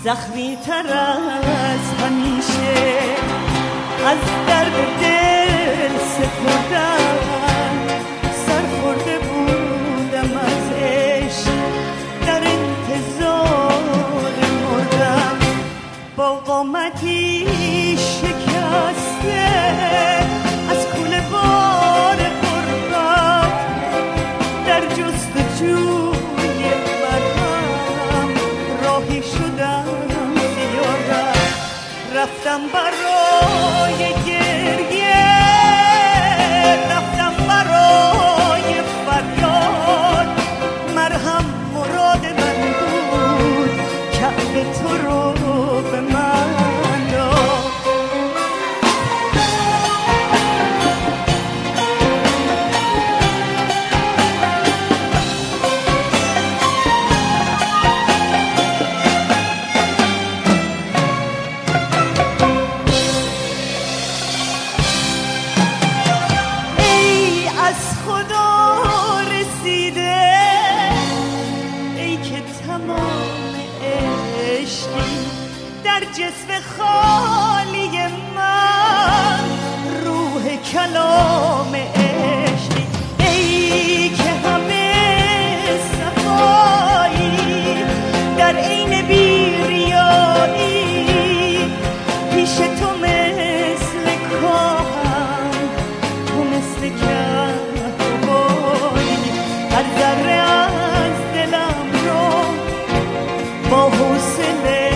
زخمی تر از همیشه از درد دل سپردم سرخورده بودم از عشق در انتظار مردم با قامتی شکسته از کوله بار غربت در جستجوی مرهم راهی شدم زیارت رفتم برای گریه رفتم برای فریاد مرهم مراد من بود کعبه تو رو به من داد جسم خالی من روح کلام عشقی ای که همه صفایی در عین بیریایی پیش تو مثل کاهم تو مثل کهربایی هر ذره از دلم رو با حوصله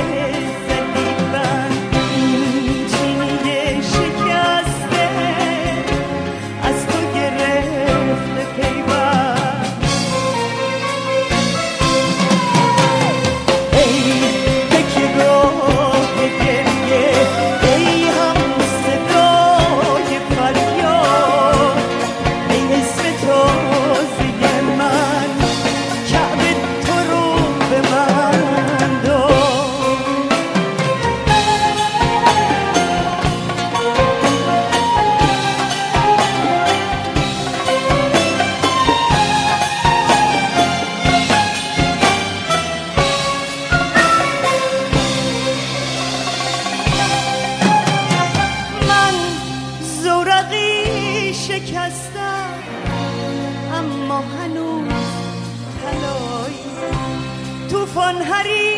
طوفان حریق